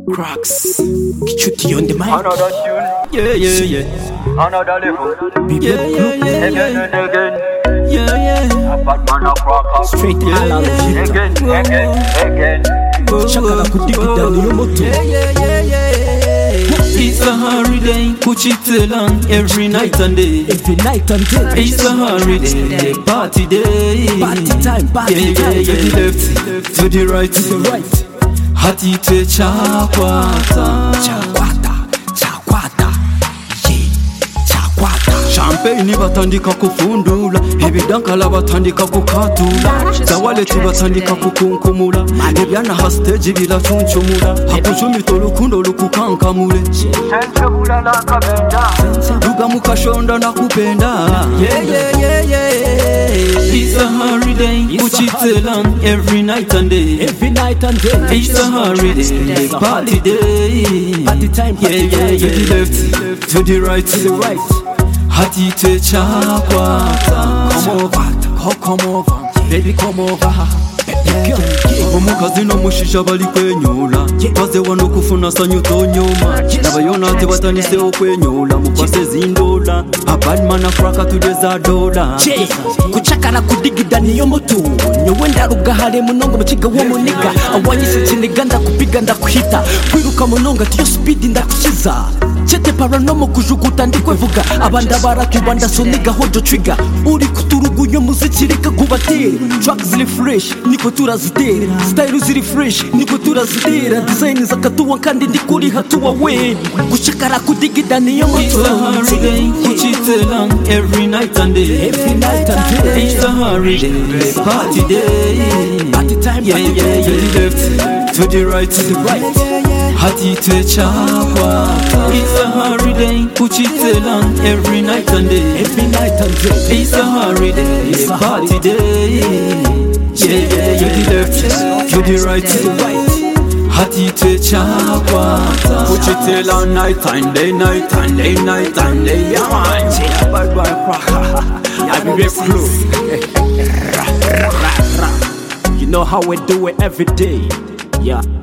Cracks, Kichuti on the mic. Another tune, Yeah. another level. Yeah. Again and again. Yeah. A bad man a cracker. Straight all of it. Again. Chakala kudigida niyo moto. It's a holiday, put it on every night and day. Every night and day. It's a holiday, party day. Party time, party time. Yeah, the left to the right, hati te chakwata. Chakwata. Champagne batandika kufundula, ebidankala batandika kukatula, zawaleti batandika kukunkumula, ebyana ha stage bilachunchumula, hakuchumita olukundo lukukankamule, Senchebula na kabenda. luga mukashonda na kupenda. It's a holiday, put it on every night and day. Every night and day. It's a holiday, party day. Party time, party time. To the left, to the right, hati te chakwata. Come over, baby, come over. Omukazi n'omushisha bali kwenyola, baze wano kufuna sanyu tonyoma, nabayona ate batandise okwenyola, mukwase zindola, a bad man a cracker tugeza dola. Kuchakala kudigida niyo moto, nyowenda rugahare munonga mukiga w'omuniga, awanyise kiniga ndakupiga ndakuhita, kwiruka munonga tiyo speed ndakukiza, chete paranomo kujuguta ndikwevuga, abanda baratuba ndasoniga hojo trigger, uri kuturugunya muziki reka kubatera, tracks ziri fresh niko turazitera, style ziri fresh niko turazitera, design zakatuwa kandi ndikuri hatuwa we, kuchakala kudigida niyo moto. It's a holiday, put it on every night and day. Every night and day. It's a holiday, party day. Party time, Yeah, party time. to the left, to the right, hati te chakwata. It's a holiday, put it on every night and day. Every night and day. It's a holiday, party day. Yeah, to the left, to the right, hati te chakwata. Put it on night and day, night and day, night and day. Yeah, man. Bad boy cracker. I be very close. You know how we do it every day. Yeah.